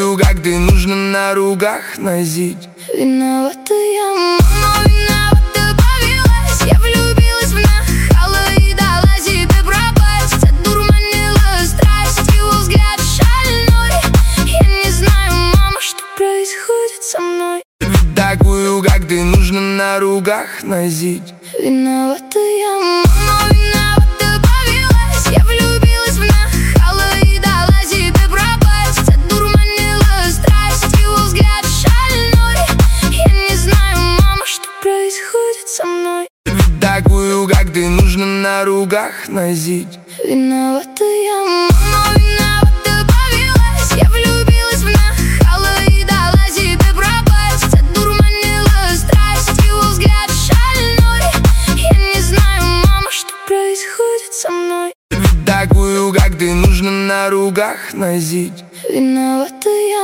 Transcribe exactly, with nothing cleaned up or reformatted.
такую, как ты, нужно на ругах носить. Виновата я, мама, виновата повелась. Я влюбилась в нахала и дала себе пропасть. Одурманила страсть, его взгляд шальной. Я не знаю, мама, что происходит со мной. Такую, как ты, нужно на ругах носить. Виновата я, мама, виновата повелась. Я влюбилась в нахала и дала себе пропасть. Одурманила страсть, его взгляд шальной. Я не знаю, мама, что происходит со мной. Такую, как ты, нужно на ругах носить. Виновата я, мама, виновата повелась. Я влюбилась в нахала и дала себе пропасть. Одурманила страсть, его взгляд шальной. Я не знаю, мама, что происходит со мной. Такую, как ты, нужно на ругах носить. Виновата я.